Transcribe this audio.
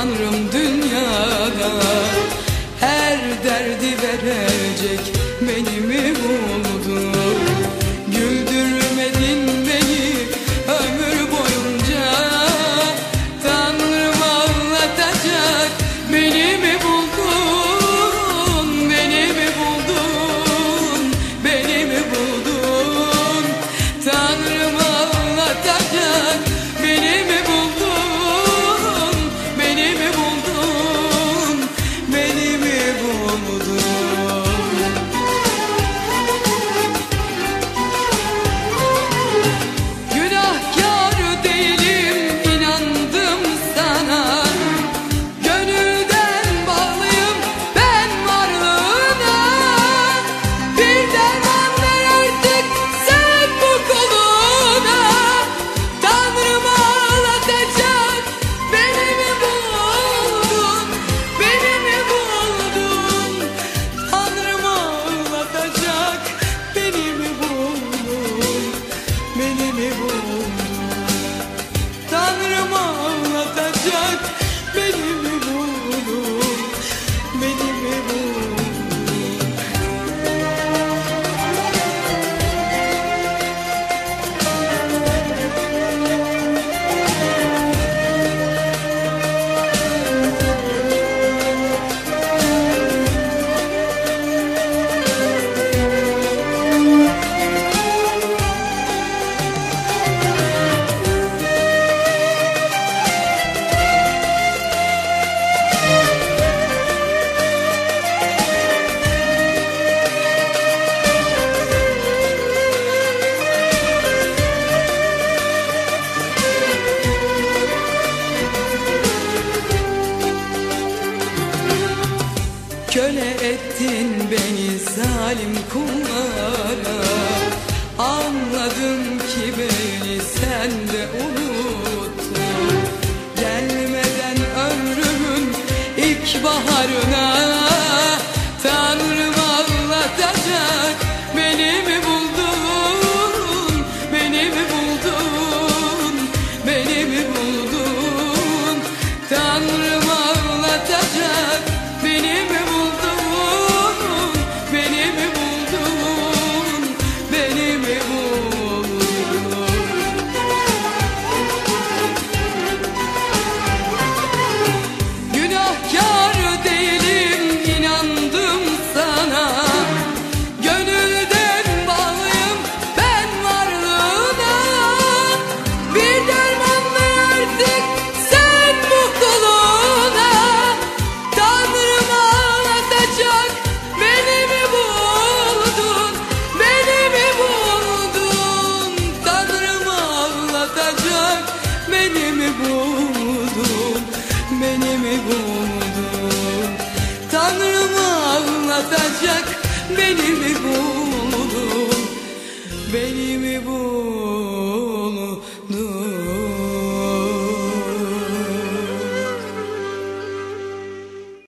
Tanrım dünyada her derdi verecek beni mi buldun? Güldürmedin beni ömür boyunca, Tanrım ağlatacak beni mi buldun? Beni mi buldun? Beni mi buldun? Tanrım ağlatacak beni mi buldun? Beni mi buldun? Beni mi buldun? Günahkar değilim, inandım sana. Gönülden bağlıyım ben varlığına. Bir derman ver artık sen bu koluna. Tanrım ağlatacak beni mi buldun? Beni mi buldun? Tanrım ağlatacak beni mi buldun? Beni mi buldun? Tanrım ağlatacak beni mi buldun? Beni mi buldun? Köle ettin beni zalim kullara. Anladım ki beni sen de unuttun. Gelmeden ömrümün ilk baharına, Tanrım ağlatacak beni mi buldun? Beni mi buldun? Beni mi buldun? Tanrım ağlatacak beni mi buldun? Beni mi buldun? Beni mi buldun? Günahkar değilim, inandım sana. Gönülden bağlıyım ben varlığına. Bir derman ver artık sen mutluluğuna. Tanrım ağlatacak beni mi buldun? Beni mi buldun? Tanrım ağlatacak beni mi buldun? Beni mi buldun? Tanrım ağlatacak beni mi buldun? Beni mi buldun?